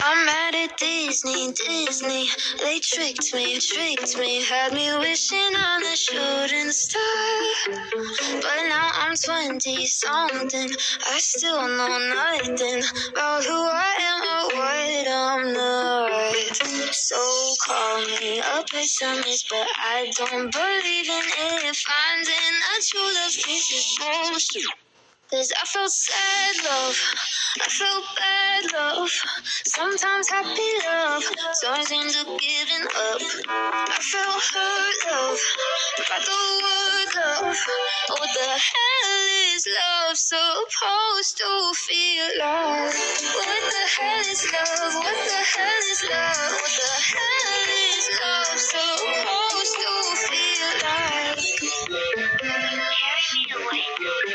I'm mad at Disney. They tricked me, had me wishing on a shooting star. But now I'm 20 something, I still know nothing about who I am or what I'm not. So call me a pessimist, but I don't believe in it. Finding a true love kiss is bullshit. 'Cause I felt sad love, I felt bad love, sometimes happy love turns into giving up. I felt hurt love, by the word love. What the hell is love supposed to feel like? What the hell is love? What the hell is love? What the hell is love supposed to feel like? Carry me away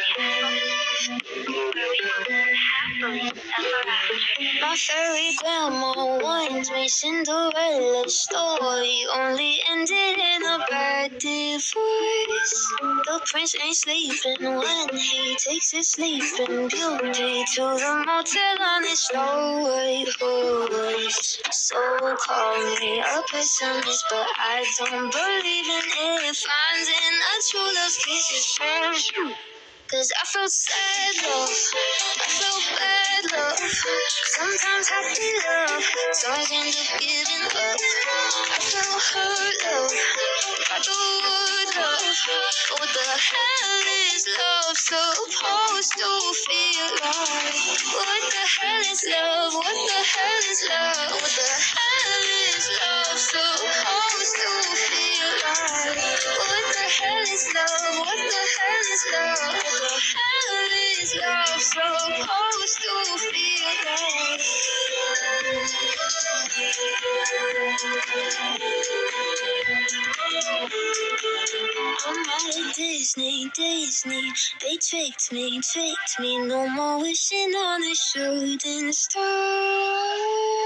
my fairy grandma warned me Cinderella's story only ended in a bad divorce. The prince ain't sleeping when he takes his sleeping beauty to the motel on his Snow White horse. So call me a pessimist, but I don't believe in it. Finding a true love kiss is bullshit. 'Cause I felt sad love, I felt bad love, sometimes happy love turns into giving up. I felt hurt love, by the word love. What the hell is love supposed to feel like? What the hell is love? What the hell is love? What the hell is love supposed to feel like? What the hell is love? What the hell is love? What the hell is love supposed to feel like? I'm mad at Disney. They tricked me. No more wishing on a shooting star.